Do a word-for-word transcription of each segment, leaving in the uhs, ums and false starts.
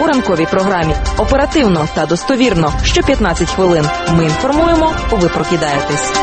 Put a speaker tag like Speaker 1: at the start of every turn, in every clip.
Speaker 1: у ранковій програмі. Оперативно та достовірно. Що п'ятнадцять хвилин. Ми інформуємо, ви прокидаєтесь.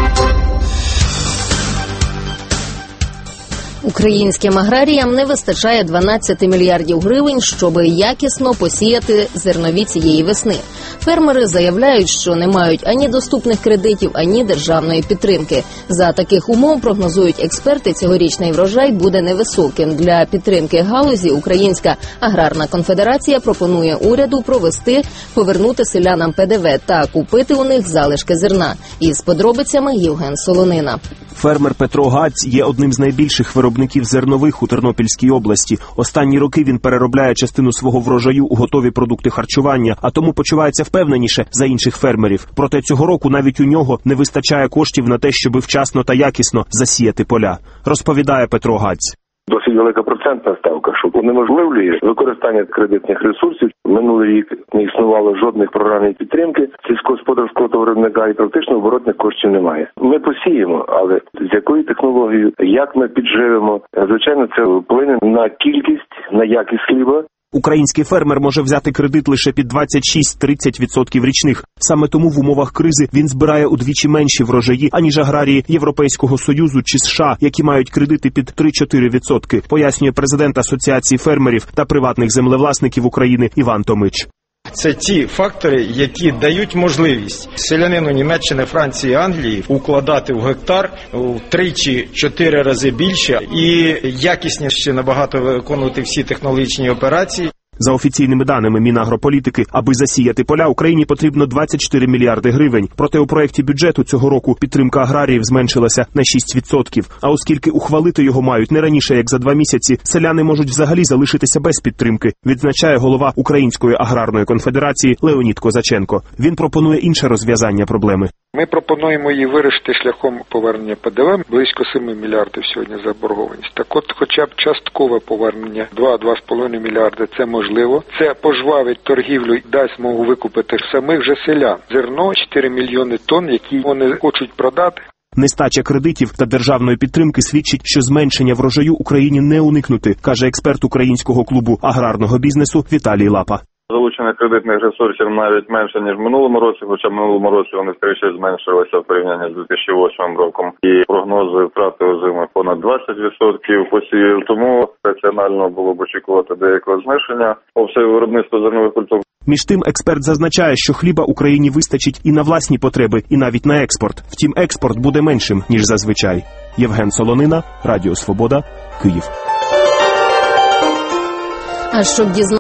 Speaker 2: Українським аграріям не вистачає дванадцять мільярдів гривень, щоб якісно посіяти зернові цієї весни. Фермери заявляють, що не мають ані доступних кредитів, ані державної підтримки. За таких умов, прогнозують експерти, цьогорічний врожай буде невисоким. Для підтримки галузі Українська аграрна конфедерація пропонує уряду провести, повернути селянам Пе Де Ве та купити у них залишки зерна. Із подробицями Євген Солонина.
Speaker 3: Фермер Петро Гаць є одним з найбільших виробників зернових у Тернопільській області. Останні роки він переробляє частину свого врожаю у готові продукти харчування, а тому почувається впевненіше за інших фермерів. Проте цього року навіть у нього не вистачає коштів на те, щоб вчасно та якісно засіяти поля, розповідає Петро Гаць.
Speaker 4: Досить велика процентна ставка, що унеможливлює використання кредитних ресурсів. Минулий рік не існувало жодних програм підтримки сільськогосподарського товаровиробника і практично оборотних коштів немає. Ми посіємо, але з якою технологією, як ми підживемо, звичайно, це вплине на кількість, на якість хліба.
Speaker 3: Український фермер може взяти кредит лише під двадцять шість - тридцять відсотків річних. Саме тому в умовах кризи він збирає удвічі менші врожаї, аніж аграрії Європейського Союзу чи США, які мають кредити під три-чотири відсотки, пояснює президент Асоціації фермерів та приватних землевласників України Іван Томич.
Speaker 5: Це ті фактори, які дають можливість селянину Німеччини, Франції, Англії укладати в гектар в три-чотири рази більше і якісніше набагато виконувати всі технологічні операції.
Speaker 3: За офіційними даними Мінагрополітики, аби засіяти поля, Україні потрібно двадцять чотири мільярди гривень. Проте у проєкті бюджету цього року підтримка аграріїв зменшилася на шість відсотків. А оскільки ухвалити його мають не раніше, як за два місяці, селяни можуть взагалі залишитися без підтримки, відзначає голова Української аграрної конфедерації Леонід Козаченко. Він пропонує інше розв'язання проблеми.
Speaker 6: Ми пропонуємо її вирішити шляхом повернення Пе Де Ве, близько семи мільярдів сьогодні заборгованість. Так от хоча б часткове повернення два-два з половиною мільярди – це можливо. Це пожвавить торгівлю і дасть змогу викупити самих же селян. Зерно – чотири мільйони тонн, які вони хочуть продати.
Speaker 3: Нестача кредитів та державної підтримки свідчить, що зменшення врожаю Україні не уникнути, каже експерт Українського клубу аграрного бізнесу Віталій Лапа.
Speaker 7: Залучення кредитних ресурсів навіть менше, ніж в минулому році, хоча в минулому році вони втричі зменшилися в порівнянні з дві тисячі восьмим роком. І прогнози втрати озими понад двадцять відсотків посівів, тому раціонально було б очікувати деякого зменшення обсягу виробництва зернових культур.
Speaker 3: Між тим, експерт зазначає, що хліба Україні вистачить і на власні потреби, і навіть на експорт. Втім, експорт буде меншим, ніж зазвичай. Євген Солонина, Радіо Свобода, Київ.
Speaker 2: А щоб дізнатися